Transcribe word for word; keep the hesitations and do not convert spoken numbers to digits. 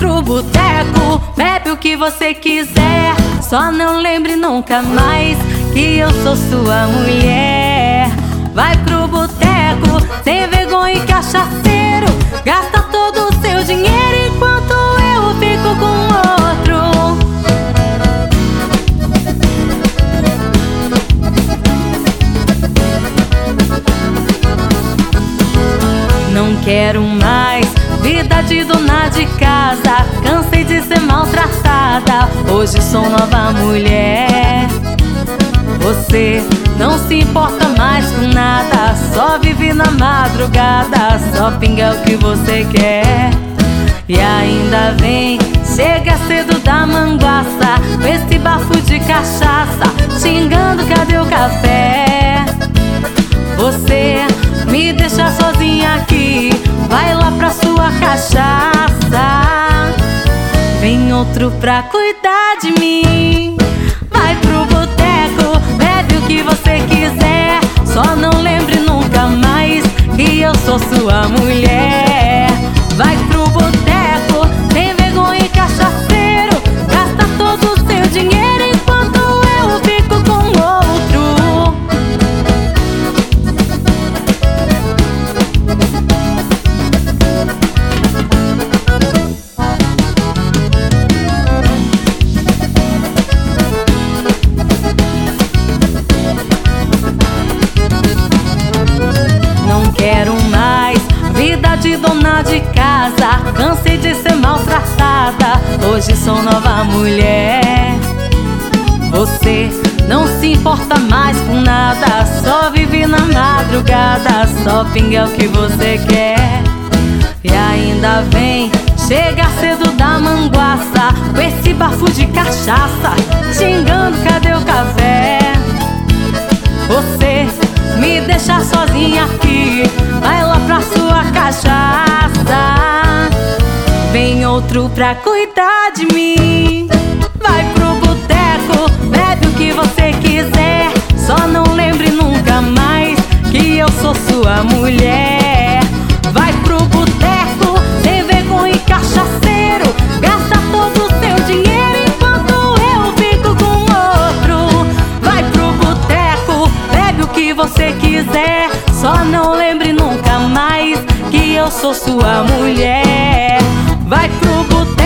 pro boteco, bebe o que você quiser, só não lembre nunca mais que eu sou sua mulher. Vai pro boteco, sem vergonha e cachaceiro, gasta todo o seu dinheiro enquanto eu fico com outro. Não quero mais vida de dona de casa, cansei de ser maltratada, hoje sou nova mulher. Você não se importa mais com nada, só vive na madrugada, só pinga o que você quer. E ainda vem, chega cedo da manguaça, com esse bafo de cachaça, xingando cadê o café. Você me deixa sozinha aqui, vai lá pra sua cachaça, vem outro pra cuidar de mim. Vai pro boteco, bebe o que você quiser, só não lembre nunca mais que eu sou sua mulher. Vai pro boteco, sem vergonha e cachaceiro, gasta todo o seu dinheiro enquanto eu fico com outro. Quero mais vida de dona de casa, cansei de ser maltratada, hoje sou nova mulher. Você não se importa mais com nada, só vive na madrugada, só pinga o que você quer. E ainda vem, chega cedo da manguaça, com esse bafo de cachaça, xingando cadê o café. Você me deixa sozinha aqui, vai lá pra sua cachaça, vem outro pra cuidar de mim. Vai pro boteco, bebe o que você quiser, só não lembre nunca mais que eu sou sua mulher. Vai pro boteco, sem vergonha e cachaceiro, gasta todo o seu dinheiro enquanto eu fico com outro. Vai pro boteco, bebe o que você quiser, só não lembre nunca mais que eu sou sua mulher. Vai pro boteco.